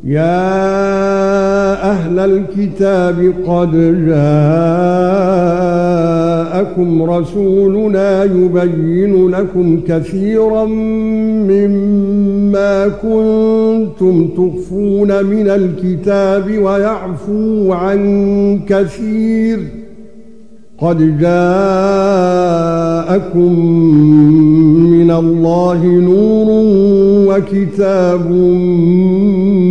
يا أهل الكتاب قد جاءكم رسولنا يبين لكم كثيرا مما كنتم تخفون من الكتاب ويعفو عن كثير قد جاءكم من الله نور وكتاب